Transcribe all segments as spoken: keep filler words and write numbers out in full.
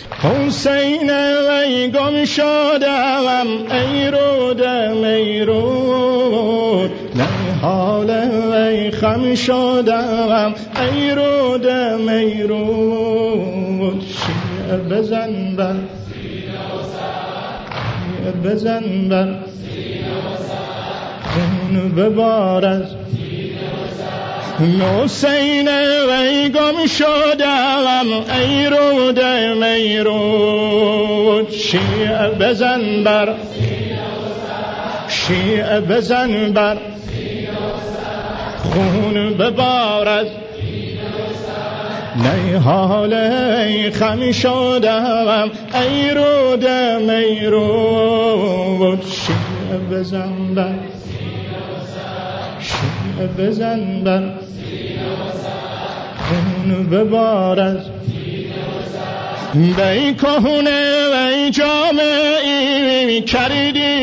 حسین ای گم شدم ای رود میرود نهال ای خم شدم ای رود میرود شیعه بزن بر شیعه بزن بر خون ببار از حسین ای گم شدم ای رود میرود شیعه بزن بر شیعه بزن بر خون ببار از نیحال ای خم شدم ای رود میرود شیعه بزن بر شیعه بزن بر خون ببار از بی کهنه وی جامعی کردی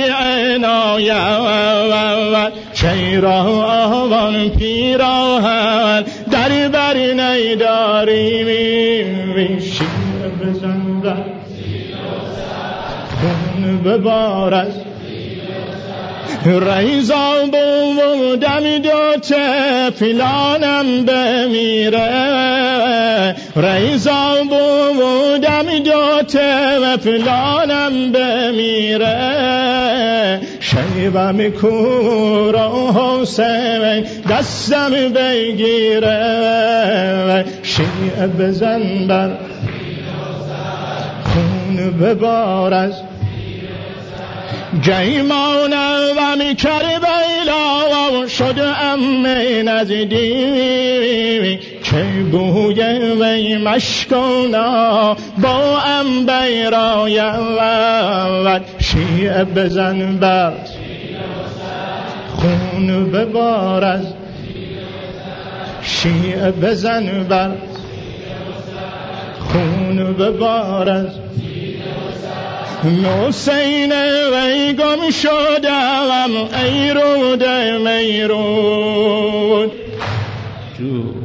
عنایت چیرا آوان پیراهن در بر نیداری می شیعه بزن بر خون ببار از ریزا بودم دوت فلانم بمیره ریزا بودم دوت فلانم بمیره شیبم کور و حسین دستم بگیره شیعه بزن بر خون ببار از جیمانم و می کربلا شده ام نزدیک چه بوی وی مشکونا با ام بیراید شیعه بزن بر خون ببار از شیعه بزن بر خون ببار از حسین ای گم شدم ای رود میرود